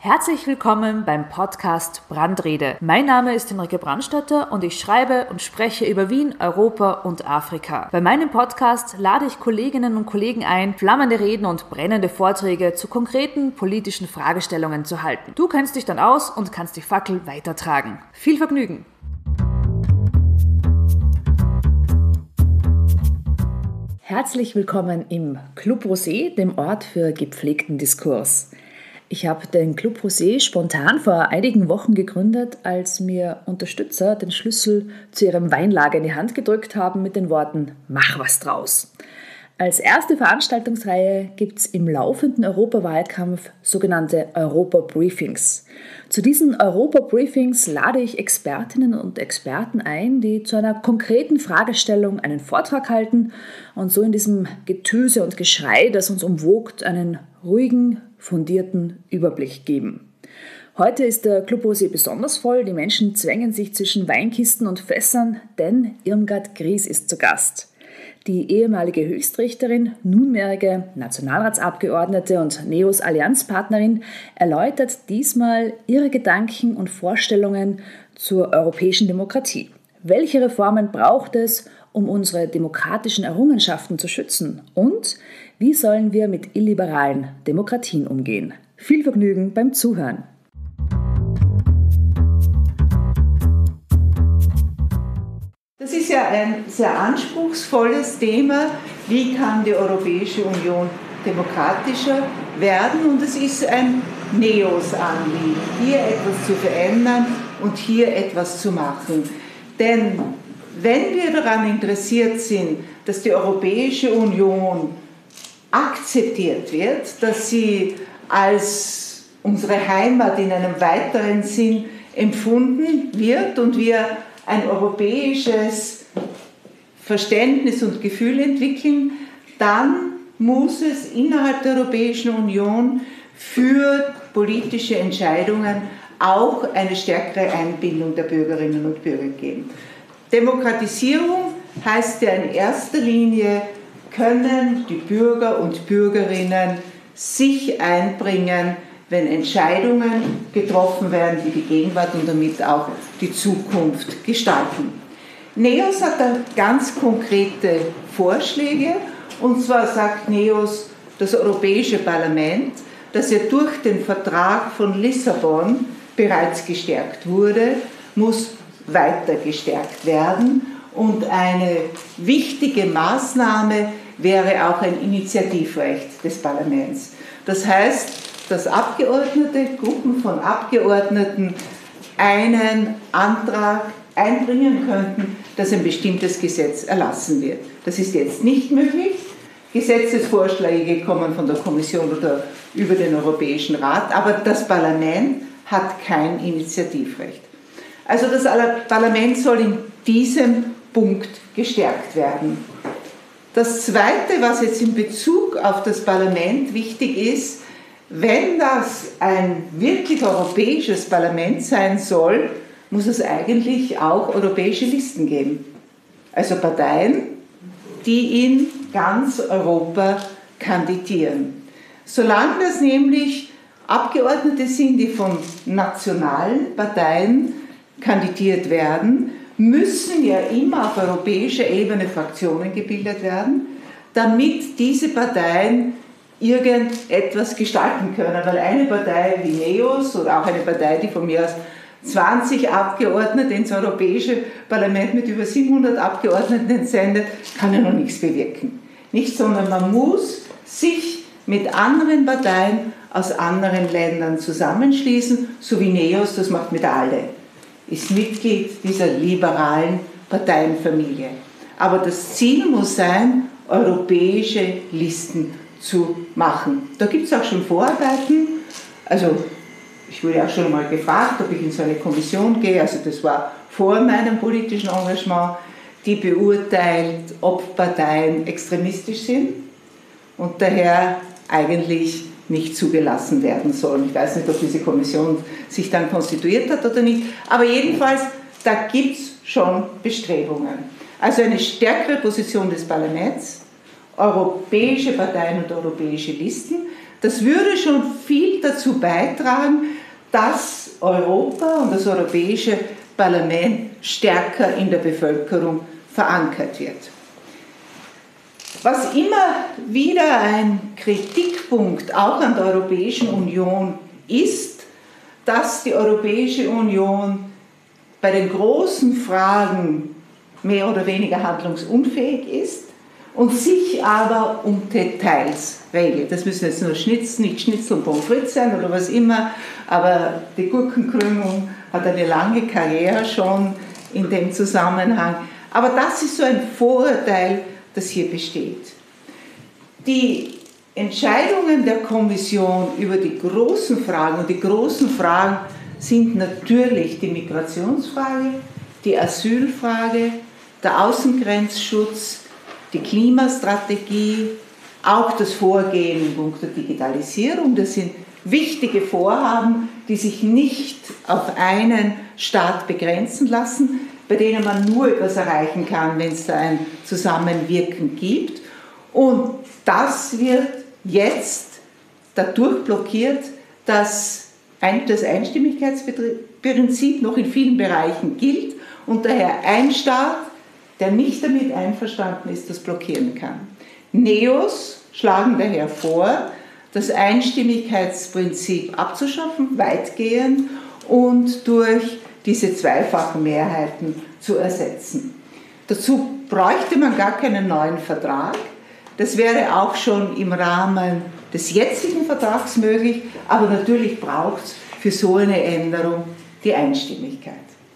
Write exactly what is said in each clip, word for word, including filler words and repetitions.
Herzlich willkommen beim Podcast Brandrede. Mein Name ist Henrike Brandstätter und ich schreibe und spreche über Wien, Europa und Afrika. Bei meinem Podcast lade ich Kolleginnen und Kollegen ein, flammende Reden und brennende Vorträge zu konkreten politischen Fragestellungen zu halten. Du kennst dich dann aus und kannst die Fackel weitertragen. Viel Vergnügen! Herzlich willkommen im Club Rosé, dem Ort für gepflegten Diskurs. Ich habe den Club Rosé spontan vor einigen Wochen gegründet, als mir Unterstützer den Schlüssel zu ihrem Weinlager in die Hand gedrückt haben mit den Worten „Mach was draus!". Als erste Veranstaltungsreihe gibt es im laufenden Europawahlkampf sogenannte Europa-Briefings. Zu diesen Europa-Briefings lade ich Expertinnen und Experten ein, die zu einer konkreten Fragestellung einen Vortrag halten und so in diesem Getöse und Geschrei, das uns umwogt, einen ruhigen, fundierten Überblick geben. Heute ist der Club Rosé besonders voll. Die Menschen zwängen sich zwischen Weinkisten und Fässern, denn Irmgard Gries ist zu Gast. Die ehemalige Höchstrichterin, nunmehrige Nationalratsabgeordnete und NEOS Allianzpartnerin erläutert diesmal ihre Gedanken und Vorstellungen zur europäischen Demokratie. Welche Reformen braucht es, um unsere demokratischen Errungenschaften zu schützen? Und wie sollen wir mit illiberalen Demokratien umgehen? Viel Vergnügen beim Zuhören! Das ist ja ein sehr anspruchsvolles Thema. Wie kann die Europäische Union demokratischer werden? Und es ist ein NEOS-Anliegen, hier etwas zu verändern und hier etwas zu machen. Denn wenn wir daran interessiert sind, dass die Europäische Union akzeptiert wird, dass sie als unsere Heimat in einem weiteren Sinn empfunden wird und wir ein europäisches Verständnis und Gefühl entwickeln, dann muss es innerhalb der Europäischen Union für politische Entscheidungen auch eine stärkere Einbindung der Bürgerinnen und Bürger geben. Demokratisierung heißt ja in erster Linie, können die Bürger und Bürgerinnen sich einbringen, wenn Entscheidungen getroffen werden, die die Gegenwart und damit auch die Zukunft gestalten. NEOS hat da ganz konkrete Vorschläge, und zwar sagt NEOS, das Europäische Parlament, das ja durch den Vertrag von Lissabon bereits gestärkt wurde, muss weiter gestärkt werden, und eine wichtige Maßnahme wäre auch ein Initiativrecht des Parlaments. Das heißt, dass Abgeordnete, Gruppen von Abgeordneten einen Antrag einbringen könnten, dass ein bestimmtes Gesetz erlassen wird. Das ist jetzt nicht möglich. Gesetzesvorschläge kommen von der Kommission oder über den Europäischen Rat, aber das Parlament hat kein Initiativrecht. Also das Parlament soll in diesem Punkt gestärkt werden. Das Zweite, was jetzt in Bezug auf das Parlament wichtig ist: Wenn das ein wirklich europäisches Parlament sein soll, muss es eigentlich auch europäische Listen geben. Also Parteien, die in ganz Europa kandidieren. Solange das nämlich Abgeordnete sind, die von nationalen Parteien kandidiert werden, müssen ja immer auf europäischer Ebene Fraktionen gebildet werden, damit diese Parteien irgendetwas gestalten können, weil eine Partei wie NEOS oder auch eine Partei, die von mir aus zwanzig Abgeordnete ins Europäische Parlament mit über siebenhundert Abgeordneten entsendet, kann ja noch nichts bewirken. Nicht, sondern man muss sich mit anderen Parteien aus anderen Ländern zusammenschließen, so wie NEOS das macht mit ALDE, ist Mitglied dieser liberalen Parteienfamilie. Aber das Ziel muss sein, europäische Listen zu machen. Da gibt es auch schon Vorarbeiten. Also ich wurde auch schon mal gefragt, ob ich in so eine Kommission gehe. Also das war vor meinem politischen Engagement, die beurteilt, ob Parteien extremistisch sind und daher eigentlich nicht zugelassen werden sollen. Ich weiß nicht, ob diese Kommission sich dann konstituiert hat oder nicht, aber jedenfalls, da gibt es schon Bestrebungen. Also eine stärkere Position des Parlaments, europäische Parteien und europäische Listen, das würde schon viel dazu beitragen, dass Europa und das Europäische Parlament stärker in der Bevölkerung verankert wird. Was immer wieder ein Kritikpunkt auch an der Europäischen Union ist, dass die Europäische Union bei den großen Fragen mehr oder weniger handlungsunfähig ist und sich aber um Details regelt. Das müssen jetzt nur Schnitzel, nicht Schnitzel und Pommes frites sein oder was immer, aber die Gurkenkrümmung hat eine lange Karriere schon in dem Zusammenhang. Aber das ist so ein Vorurteil, das hier besteht. Die Entscheidungen der Kommission über die großen Fragen, und die großen Fragen sind natürlich die Migrationsfrage, die Asylfrage, der Außengrenzschutz, die Klimastrategie, auch das Vorgehen in puncto Digitalisierung. Das sind wichtige Vorhaben, die sich nicht auf einen Staat begrenzen lassen, bei denen man nur etwas erreichen kann, wenn es da ein Zusammenwirken gibt. Und das wird jetzt dadurch blockiert, dass das Einstimmigkeitsprinzip noch in vielen Bereichen gilt und daher ein Staat, der nicht damit einverstanden ist, das blockieren kann. Neos schlagen daher vor, das Einstimmigkeitsprinzip abzuschaffen, weitgehend, und durch diese zweifachen Mehrheiten zu ersetzen. Dazu bräuchte man gar keinen neuen Vertrag. Das wäre auch schon im Rahmen des jetzigen Vertrags möglich, aber natürlich braucht es für so eine Änderung die Einstimmigkeit.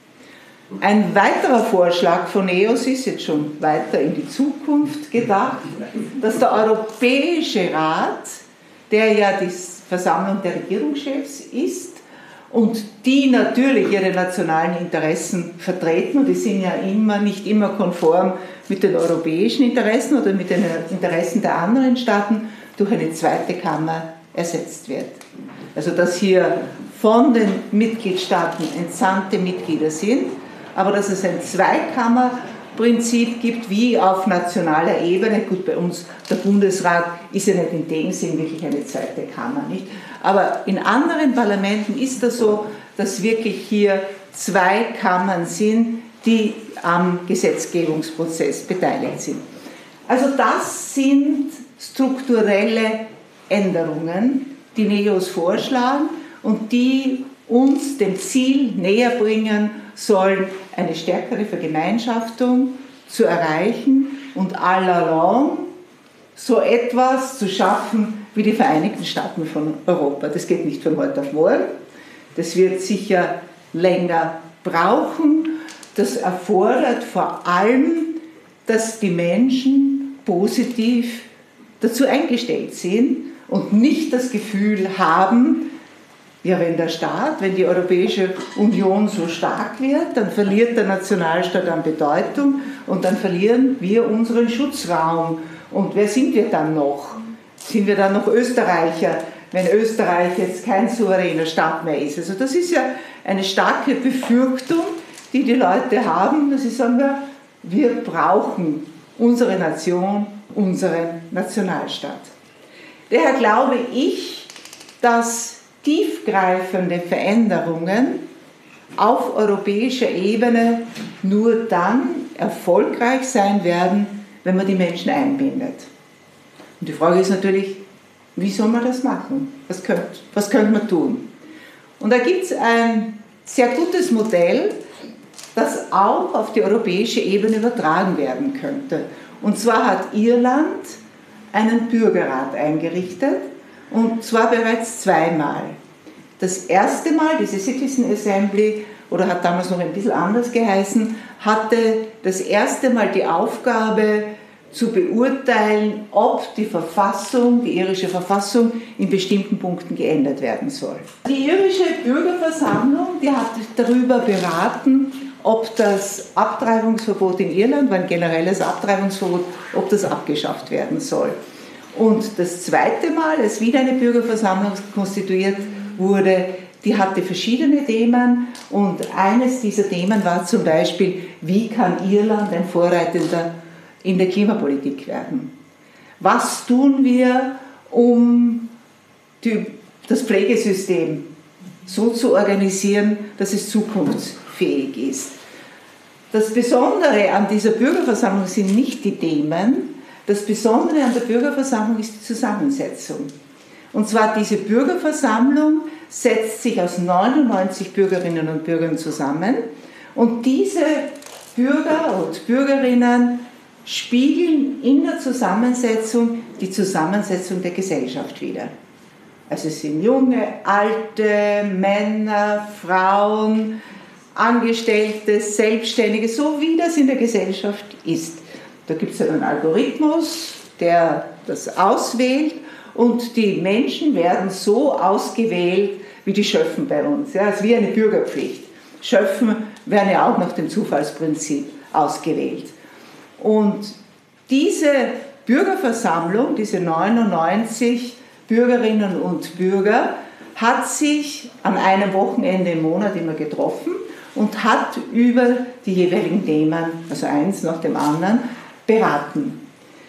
Ein weiterer Vorschlag von Neos ist jetzt schon weiter in die Zukunft gedacht, dass der Europäische Rat, der ja die Versammlung der Regierungschefs ist und die natürlich ihre nationalen Interessen vertreten, und die sind ja immer, nicht immer konform mit den europäischen Interessen oder mit den Interessen der anderen Staaten, durch eine zweite Kammer ersetzt wird. Also dass hier von den Mitgliedstaaten entsandte Mitglieder sind, aber dass es ein Zweikammerprinzip gibt, wie auf nationaler Ebene. Gut, bei uns, der Bundesrat ist ja nicht in dem Sinn wirklich eine zweite Kammer, nicht? Aber in anderen Parlamenten ist das so, dass wirklich hier zwei Kammern sind, die am Gesetzgebungsprozess beteiligt sind. Also das sind strukturelle Änderungen, die Neos vorschlagen und die uns dem Ziel näher bringen sollen, eine stärkere Vergemeinschaftung zu erreichen und à la longue so etwas zu schaffen wie die Vereinigten Staaten von Europa. Das geht nicht von heute auf morgen, das wird sicher länger brauchen. Das erfordert vor allem, dass die Menschen positiv dazu eingestellt sind und nicht das Gefühl haben, ja, wenn der Staat, wenn die Europäische Union so stark wird, dann verliert der Nationalstaat an Bedeutung und dann verlieren wir unseren Schutzraum. Und wer sind wir dann noch? Sind wir dann noch Österreicher, wenn Österreich jetzt kein souveräner Staat mehr ist? Also das ist ja eine starke Befürchtung, die die Leute haben, dass sie sagen, wir brauchen unsere Nation, unseren Nationalstaat. Daher glaube ich, dass tiefgreifende Veränderungen auf europäischer Ebene nur dann erfolgreich sein werden, wenn man die Menschen einbindet. Und die Frage ist natürlich, wie soll man das machen? Was könnte, was könnte man tun? Und da gibt es ein sehr gutes Modell, das auch auf die europäische Ebene übertragen werden könnte. Und zwar hat Irland einen Bürgerrat eingerichtet, und zwar bereits zweimal. Das erste Mal, diese Citizen Assembly, oder hat damals noch ein bisschen anders geheißen, hatte das erste Mal die Aufgabe zu beurteilen, ob die Verfassung, die irische Verfassung in bestimmten Punkten geändert werden soll. Die irische Bürgerversammlung, die hat darüber beraten, ob das Abtreibungsverbot in Irland, war ein generelles Abtreibungsverbot, ob das abgeschafft werden soll. Und das zweite Mal, als wieder eine Bürgerversammlung konstituiert wurde, die hatte verschiedene Themen, und eines dieser Themen war zum Beispiel, wie kann Irland ein Vorreiter in der Klimapolitik werden? Was tun wir, um die, das Pflegesystem so zu organisieren, dass es zukunftsfähig ist. Das Besondere an dieser Bürgerversammlung sind nicht die Themen, das Besondere an der Bürgerversammlung ist die Zusammensetzung. Und zwar diese Bürgerversammlung setzt sich aus neunundneunzig Bürgerinnen und Bürgern zusammen und diese Bürger und Bürgerinnen spiegeln in der Zusammensetzung die Zusammensetzung der Gesellschaft wider. Also es sind junge, alte, Männer, Frauen, Angestellte, Selbstständige, so wie das in der Gesellschaft ist. Da gibt es einen Algorithmus, der das auswählt und die Menschen werden so ausgewählt, wie die Schöffen bei uns. Ja, es ist wie eine Bürgerpflicht. Schöffen werden ja auch nach dem Zufallsprinzip ausgewählt. Und diese Bürgerversammlung, diese neunundneunzig Bürgerinnen und Bürger, hat sich an einem Wochenende im Monat immer getroffen und hat über die jeweiligen Themen, also eins nach dem anderen, beraten.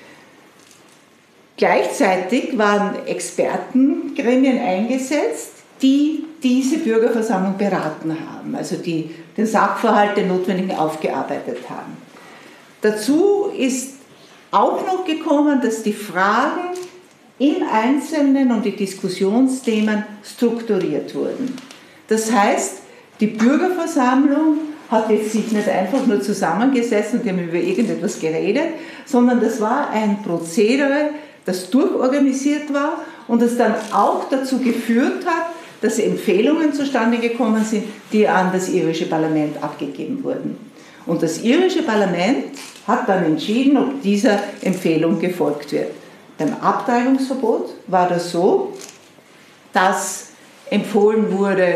Gleichzeitig waren Expertengremien eingesetzt, die diese Bürgerversammlung beraten haben, also die den Sachverhalt, den notwendigen, aufgearbeitet haben. Dazu ist auch noch gekommen, dass die Fragen im Einzelnen und die Diskussionsthemen strukturiert wurden. Das heißt, die Bürgerversammlung hat jetzt sich nicht einfach nur zusammengesessen und die haben über irgendetwas geredet, sondern das war ein Prozedere, das durchorganisiert war und das dann auch dazu geführt hat, dass Empfehlungen zustande gekommen sind, die an das irische Parlament abgegeben wurden. Und das irische Parlament hat dann entschieden, ob dieser Empfehlung gefolgt wird. Beim Abtreibungsverbot war das so, dass empfohlen wurde,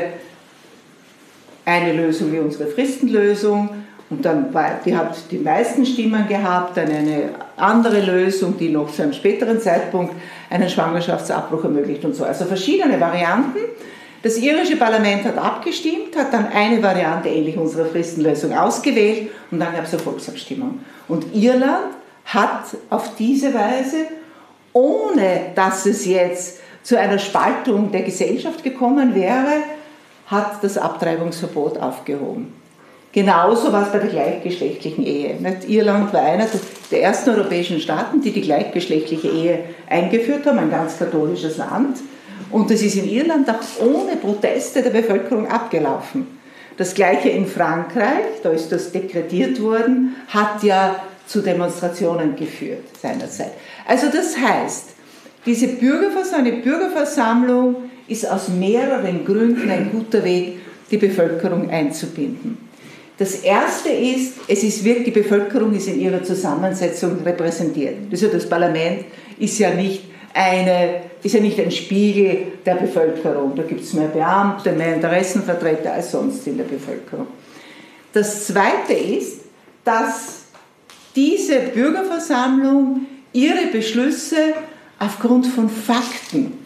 eine Lösung wie unsere Fristenlösung, und dann war, die hat die meisten Stimmen gehabt, dann eine andere Lösung, die noch zu einem späteren Zeitpunkt einen Schwangerschaftsabbruch ermöglicht und so. Also verschiedene Varianten. Das irische Parlament hat abgestimmt, hat dann eine Variante ähnlich unserer Fristenlösung ausgewählt und dann gab es eine Volksabstimmung. Und Irland hat auf diese Weise, ohne dass es jetzt zu einer Spaltung der Gesellschaft gekommen wäre, hat das Abtreibungsverbot aufgehoben. Genauso war es bei der gleichgeschlechtlichen Ehe. Irland war einer der ersten europäischen Staaten, die die gleichgeschlechtliche Ehe eingeführt haben, ein ganz katholisches Land. Und das ist in Irland auch ohne Proteste der Bevölkerung abgelaufen. Das Gleiche in Frankreich, da ist das dekretiert worden, hat ja zu Demonstrationen geführt seinerzeit. Also das heißt, diese Bürgerversammlung, eine Bürgerversammlung ist aus mehreren Gründen ein guter Weg, die Bevölkerung einzubinden. Das Erste ist, es ist wirklich, die Bevölkerung ist in ihrer Zusammensetzung repräsentiert. Also das Parlament ist ja nicht, eine, ist ja nicht ein Spiegel der Bevölkerung. Da gibt es mehr Beamte, mehr Interessenvertreter als sonst in der Bevölkerung. Das Zweite ist, dass diese Bürgerversammlung ihre Beschlüsse aufgrund von Fakten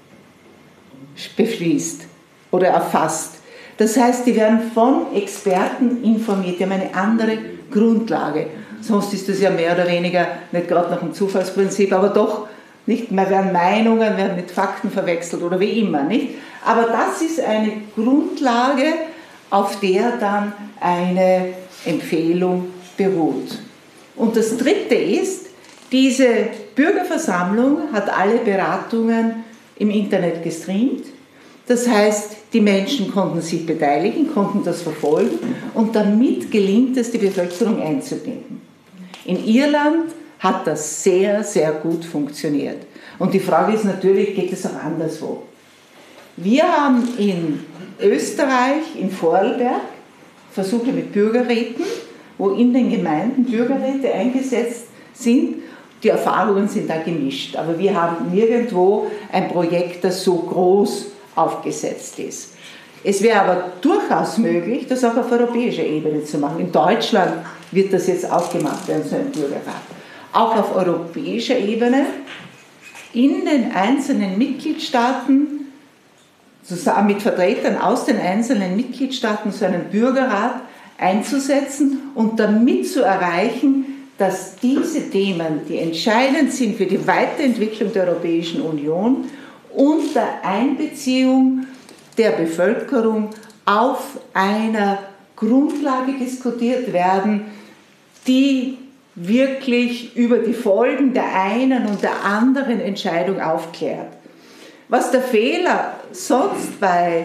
beschließt oder erfasst. Das heißt, die werden von Experten informiert, die haben eine andere Grundlage. Sonst ist das ja mehr oder weniger, nicht gerade nach dem Zufallsprinzip, aber doch, nicht, mehr werden Meinungen, werden mit Fakten verwechselt oder wie immer, nicht? Aber das ist eine Grundlage, auf der dann eine Empfehlung beruht. Und das Dritte ist, diese Bürgerversammlung hat alle Beratungen im Internet gestreamt. Das heißt, die Menschen konnten sich beteiligen, konnten das verfolgen und damit gelingt es, die Bevölkerung einzubinden. In Irland hat das sehr, sehr gut funktioniert. Und die Frage ist natürlich, geht es auch anderswo? Wir haben in Österreich, in Vorarlberg, Versuche mit Bürgerräten, wo in den Gemeinden Bürgerräte eingesetzt sind. Die Erfahrungen sind da gemischt, aber wir haben nirgendwo ein Projekt, das so groß aufgesetzt ist. Es wäre aber durchaus möglich, das auch auf europäischer Ebene zu machen. In Deutschland wird das jetzt auch gemacht werden, so ein Bürgerrat. Auch auf europäischer Ebene, in den einzelnen Mitgliedstaaten, zusammen mit Vertretern aus den einzelnen Mitgliedstaaten, so einen Bürgerrat einzusetzen und damit zu erreichen, dass diese Themen, die entscheidend sind für die Weiterentwicklung der Europäischen Union, unter Einbeziehung der Bevölkerung auf einer Grundlage diskutiert werden, die wirklich über die Folgen der einen und der anderen Entscheidung aufklärt. Was der Fehler sonst bei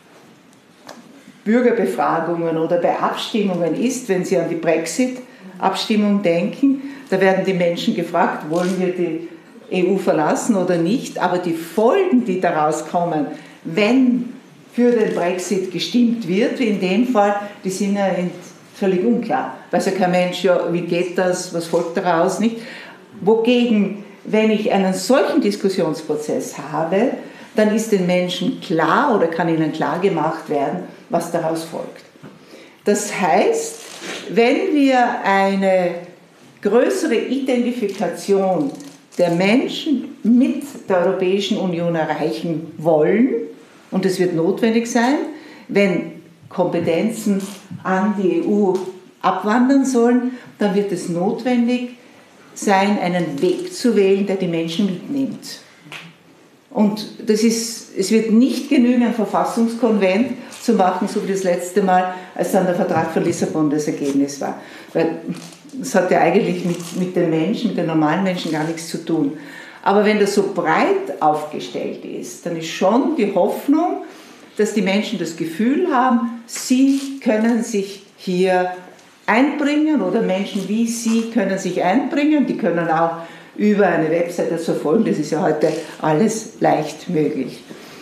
Bürgerbefragungen oder bei Abstimmungen ist, wenn Sie an die Brexit-Abstimmung denken, da werden die Menschen gefragt, wollen wir die E U verlassen oder nicht, aber die Folgen, die daraus kommen, wenn für den Brexit gestimmt wird, wie in dem Fall, die sind ja völlig unklar. Weiß ja kein Mensch, ja, wie geht das, was folgt daraus, nicht? Wogegen, wenn ich einen solchen Diskussionsprozess habe, dann ist den Menschen klar oder kann ihnen klar gemacht werden, was daraus folgt. Das heißt, wenn wir eine größere Identifikation der Menschen mit der Europäischen Union erreichen wollen, und es wird notwendig sein, wenn Kompetenzen an die E U abwandern sollen, dann wird es notwendig sein, einen Weg zu wählen, der die Menschen mitnimmt. Und das ist, es wird nicht genügen, ein Verfassungskonvent zu machen, so wie das letzte Mal, als dann der Vertrag von Lissabon das Ergebnis war. Weil das hat ja eigentlich mit, mit den Menschen, mit den normalen Menschen gar nichts zu tun. Aber wenn das so breit aufgestellt ist, dann ist schon die Hoffnung, dass die Menschen das Gefühl haben, sie können sich hier einbringen oder Menschen wie sie können sich einbringen. Die können auch über eine Website das verfolgen. Das ist ja heute alles leicht möglich.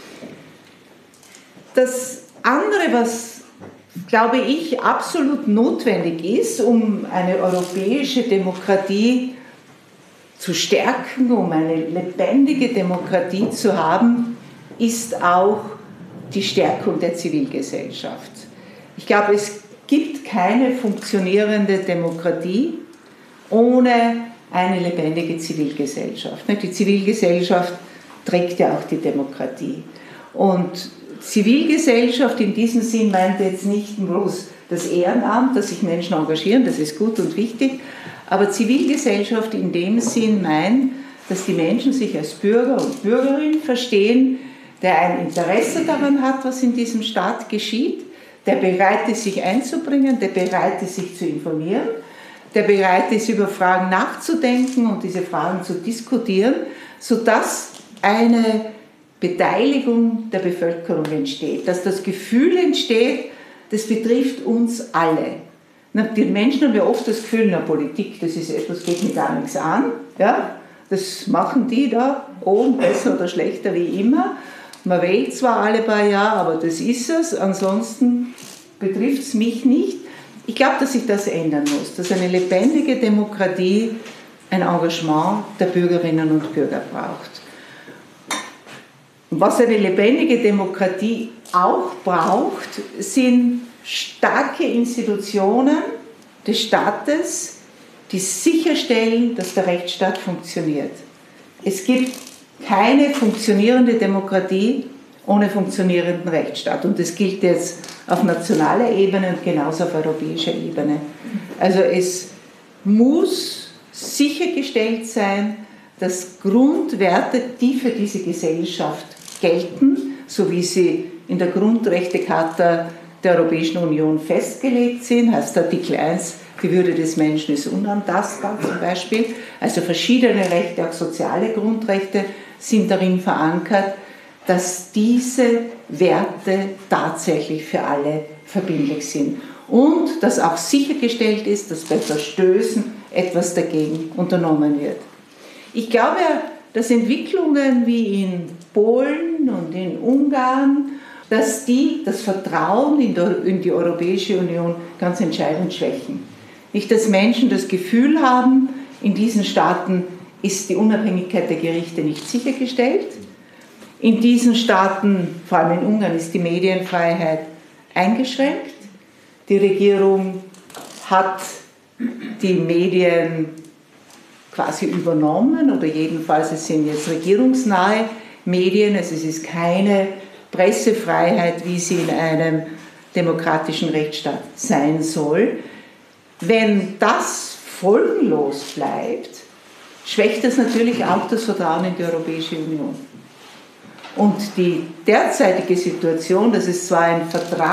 Das andere, was, glaube ich, absolut notwendig ist, um eine europäische Demokratie zu stärken, um eine lebendige Demokratie zu haben, ist auch die Stärkung der Zivilgesellschaft. Ich glaube, es gibt keine funktionierende Demokratie ohne eine lebendige Zivilgesellschaft. Die Zivilgesellschaft trägt ja auch die Demokratie. Und Zivilgesellschaft in diesem Sinn meint jetzt nicht bloß das Ehrenamt, dass sich Menschen engagieren, das ist gut und wichtig, aber Zivilgesellschaft in dem Sinn meint, dass die Menschen sich als Bürger und Bürgerinnen verstehen, der ein Interesse daran hat, was in diesem Staat geschieht, der bereit ist, sich einzubringen, der bereit ist, sich zu informieren, der bereit ist, über Fragen nachzudenken und diese Fragen zu diskutieren, sodass eine Beteiligung der Bevölkerung entsteht, dass das Gefühl entsteht, das betrifft uns alle. Die Menschen haben ja oft das Gefühl, na, Politik, das ist etwas, geht mir gar nichts an, ja? Das machen die da, oh, besser oder schlechter, wie immer. Man wählt zwar alle paar Jahre, aber das ist es, ansonsten betrifft es mich nicht. Ich glaube, dass sich das ändern muss, dass eine lebendige Demokratie ein Engagement der Bürgerinnen und Bürger braucht. Und was eine lebendige Demokratie auch braucht, sind starke Institutionen des Staates, die sicherstellen, dass der Rechtsstaat funktioniert. Es gibt keine funktionierende Demokratie ohne funktionierenden Rechtsstaat. Und das gilt jetzt auf nationaler Ebene und genauso auf europäischer Ebene. Also es muss sichergestellt sein, dass Grundwerte, die für diese Gesellschaft gelten, so wie sie in der Grundrechtecharta der Europäischen Union festgelegt sind, heißt Artikel eins, die Würde des Menschen ist unantastbar zum Beispiel, also verschiedene Rechte, auch soziale Grundrechte sind darin verankert, dass diese Werte tatsächlich für alle verbindlich sind und dass auch sichergestellt ist, dass bei Verstößen etwas dagegen unternommen wird. Ich glaube, dass Entwicklungen wie in Polen und in Ungarn, dass die das Vertrauen in, der, in die Europäische Union ganz entscheidend schwächen. Nicht, dass Menschen das Gefühl haben, in diesen Staaten ist die Unabhängigkeit der Gerichte nicht sichergestellt. In diesen Staaten, vor allem in Ungarn, ist die Medienfreiheit eingeschränkt. Die Regierung hat die Medien quasi übernommen oder jedenfalls es sind jetzt regierungsnahe Medien, also es ist keine Pressefreiheit, wie sie in einem demokratischen Rechtsstaat sein soll. Wenn das folgenlos bleibt, schwächt das natürlich auch das Vertrauen in die Europäische Union. Und die derzeitige Situation, dass es zwar ein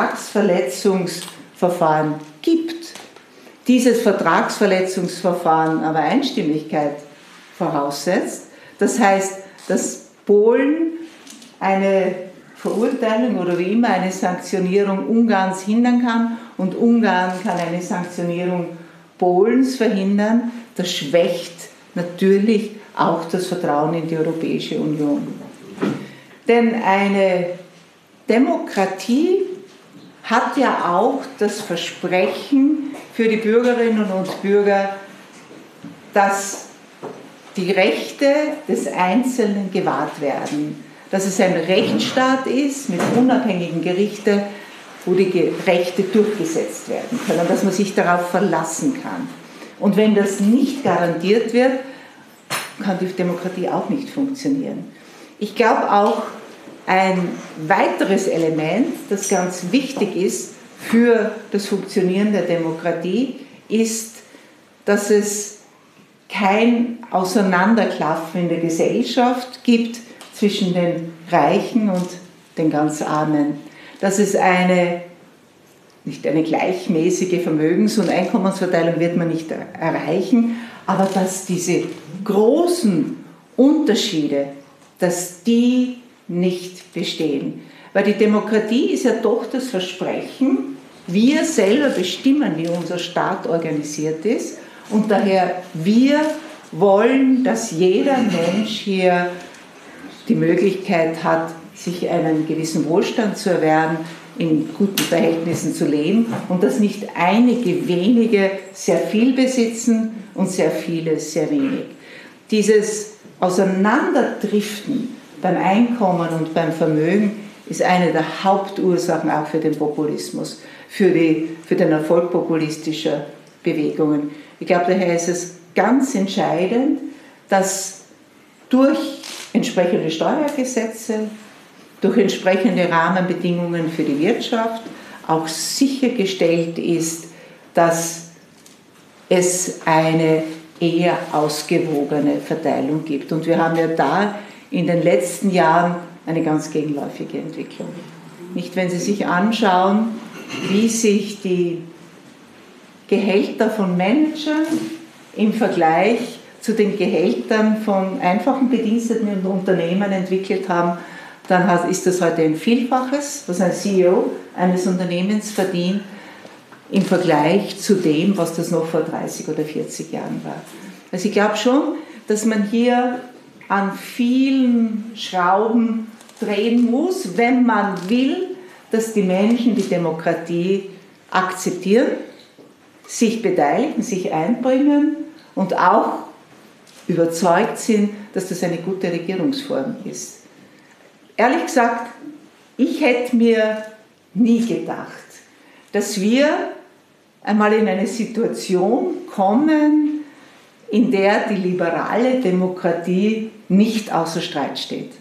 Vertragsverletzungsverfahren gibt, dieses Vertragsverletzungsverfahren aber Einstimmigkeit voraussetzt, das heißt, dass Polen eine Verurteilung oder wie immer eine Sanktionierung Ungarns hindern kann und Ungarn kann eine Sanktionierung Polens verhindern, das schwächt natürlich auch das Vertrauen in die Europäische Union. Denn eine Demokratie hat ja auch das Versprechen für die Bürgerinnen und Bürger, dass die Rechte des Einzelnen gewahrt werden, dass es ein Rechtsstaat ist mit unabhängigen Gerichten, wo die Rechte durchgesetzt werden können, dass man sich darauf verlassen kann. Und wenn das nicht garantiert wird, kann die Demokratie auch nicht funktionieren. Ich glaube auch, ein weiteres Element, das ganz wichtig ist für das Funktionieren der Demokratie, ist, dass es kein Auseinanderklaffen in der Gesellschaft gibt zwischen den Reichen und den ganz Armen. Dass es eine, nicht eine gleichmäßige Vermögens- und Einkommensverteilung wird man nicht erreichen, aber dass diese großen Unterschiede, dass die nicht bestehen. Weil die Demokratie ist ja doch das Versprechen, wir selber bestimmen, wie unser Staat organisiert ist und daher wir wollen, dass jeder Mensch hier die Möglichkeit hat, sich einen gewissen Wohlstand zu erwerben, in guten Verhältnissen zu leben und dass nicht einige wenige sehr viel besitzen und sehr viele sehr wenig. Dieses Auseinanderdriften beim Einkommen und beim Vermögen ist eine der Hauptursachen auch für den Populismus, für, die, für den Erfolg populistischer Bewegungen. Ich glaube, daher ist es ganz entscheidend, dass durch entsprechende Steuergesetze, durch entsprechende Rahmenbedingungen für die Wirtschaft auch sichergestellt ist, dass es eine eher ausgewogene Verteilung gibt. Und wir haben ja da in den letzten Jahren eine ganz gegenläufige Entwicklung. Nicht, wenn Sie sich anschauen, wie sich die Gehälter von Managern im Vergleich zu den Gehältern von einfachen Bediensteten und Unternehmen entwickelt haben, dann ist das heute ein Vielfaches, was ein C E O eines Unternehmens verdient, im Vergleich zu dem, was das noch vor dreißig oder vierzig Jahren war. Also ich glaube schon, dass man hier an vielen Schrauben drehen muss, wenn man will, dass die Menschen die Demokratie akzeptieren, sich beteiligen, sich einbringen und auch überzeugt sind, dass das eine gute Regierungsform ist. Ehrlich gesagt, ich hätte mir nie gedacht, dass wir einmal in eine Situation kommen, in der die liberale Demokratie nicht außer Streit steht.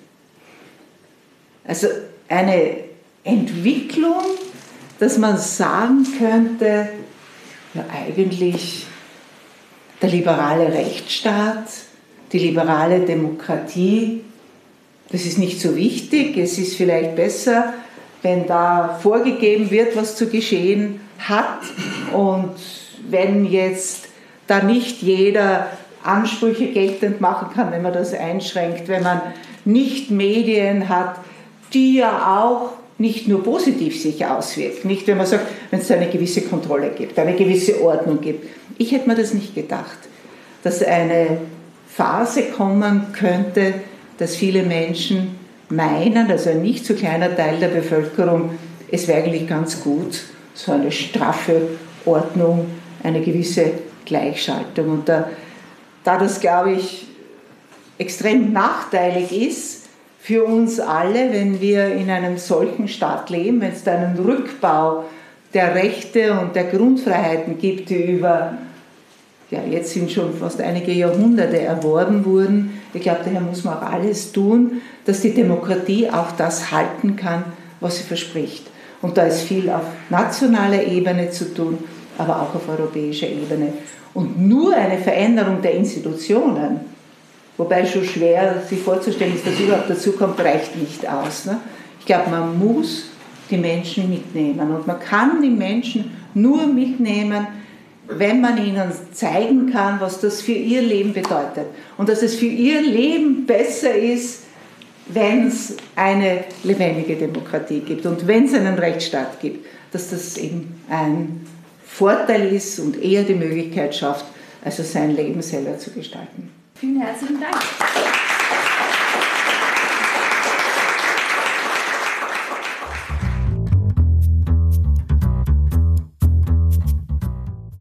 Also eine Entwicklung, dass man sagen könnte, ja eigentlich der liberale Rechtsstaat, die liberale Demokratie, das ist nicht so wichtig, es ist vielleicht besser, wenn da vorgegeben wird, was zu geschehen hat und wenn jetzt da nicht jeder Ansprüche geltend machen kann, wenn man das einschränkt, wenn man nicht Medien hat, die ja auch nicht nur positiv sich auswirken, nicht wenn man sagt, wenn es eine gewisse Kontrolle gibt, eine gewisse Ordnung gibt. Ich hätte mir das nicht gedacht, dass eine Phase kommen könnte, dass viele Menschen meinen, also ein nicht so kleiner Teil der Bevölkerung, es wäre eigentlich ganz gut, so eine straffe Ordnung, eine gewisse Gleichschaltung. Und da, da das, glaube ich, extrem nachteilig ist für uns alle, wenn wir in einem solchen Staat leben, wenn es da einen Rückbau der Rechte und der Grundfreiheiten gibt, die über, ja, jetzt sind schon fast einige Jahrhunderte erworben wurden. Ich glaube, daher muss man auch alles tun, dass die Demokratie auch das halten kann, was sie verspricht. Und da ist viel auf nationaler Ebene zu tun, aber auch auf europäischer Ebene. Und nur eine Veränderung der Institutionen wobei schon schwer sich vorzustellen ist, dass überhaupt dazu kommt, reicht nicht aus. Ne? Ich glaube, man muss die Menschen mitnehmen und man kann die Menschen nur mitnehmen, wenn man ihnen zeigen kann, was das für ihr Leben bedeutet und dass es für ihr Leben besser ist, wenn es eine lebendige Demokratie gibt und wenn es einen Rechtsstaat gibt, dass das eben ein Vorteil ist und eher die Möglichkeit schafft, also sein Leben selber zu gestalten. Vielen herzlichen Dank.